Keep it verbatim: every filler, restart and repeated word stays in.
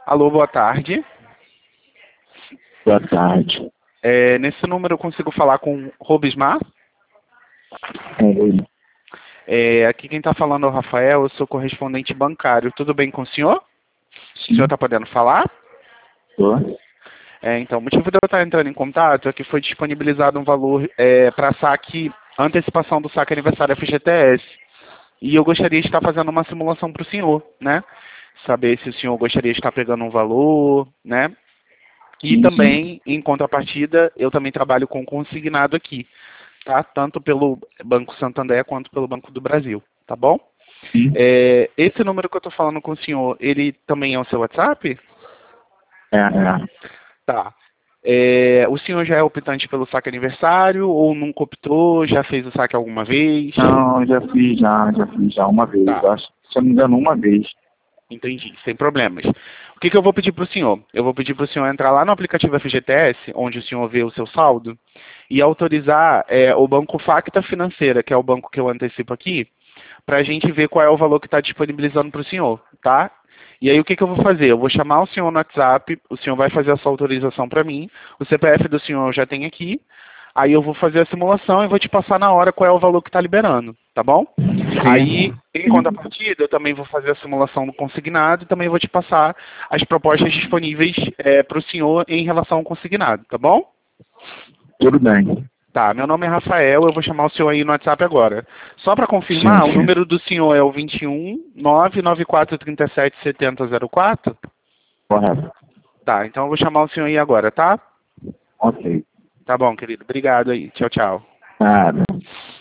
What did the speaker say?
Alô, boa tarde. Boa tarde. É, nesse número eu consigo falar com Robismar? É ele. É, aqui quem está falando é o Rafael, eu sou correspondente bancário. Tudo bem com o senhor? Sim. O senhor está podendo falar? Tô. É, então, o motivo de eu estar entrando em contato é que foi disponibilizado um valor é, para saque, antecipação do saque aniversário F G T S. E eu gostaria de estar fazendo uma simulação para o senhor, né? Saber se o senhor gostaria de estar pegando um valor, né? E Sim, também, em contrapartida, eu também trabalho com consignado aqui, tá? Tanto pelo Banco Santander quanto pelo Banco do Brasil, tá bom? sim. É, esse número que eu estou falando com o senhor, ele também é o seu WhatsApp? É, é. Tá. É, o senhor já é optante pelo saque aniversário ou nunca optou, já fez o saque alguma vez? Não, já fiz, já, já fiz já uma vez. Tá, Acho que, se eu não me engano, uma vez. entendi, sem problemas. O que, que eu vou pedir para o senhor? Eu vou pedir para o senhor entrar lá no aplicativo F G T S, onde o senhor vê o seu saldo, e autorizar é, o banco Facta Financeira, que é o banco que eu antecipo aqui, para a gente ver qual é o valor que está disponibilizando para o senhor, tá? E aí o que, que eu vou fazer? Eu vou chamar o senhor no WhatsApp, o senhor vai fazer essa autorização para mim, o C P F do senhor eu já tem aqui, aí eu vou fazer a simulação e vou te passar na hora qual é o valor que está liberando, tá bom? Aí, Sim. em Sim. contrapartida, eu também vou fazer a simulação do consignado e também vou te passar as propostas disponíveis é, para o senhor em relação ao consignado, tá bom? Tudo bem. Tá, meu nome é Rafael, eu vou chamar o senhor aí no WhatsApp agora. Só para Sim, confirmar, o sim. número do senhor é o vinte e um, nove nove quatro três sete, sete zero zero quatro? Correto. Tá, então eu vou chamar o senhor aí agora, tá? Ok. Tá bom, querido. Obrigado aí. Tchau, tchau. Nada.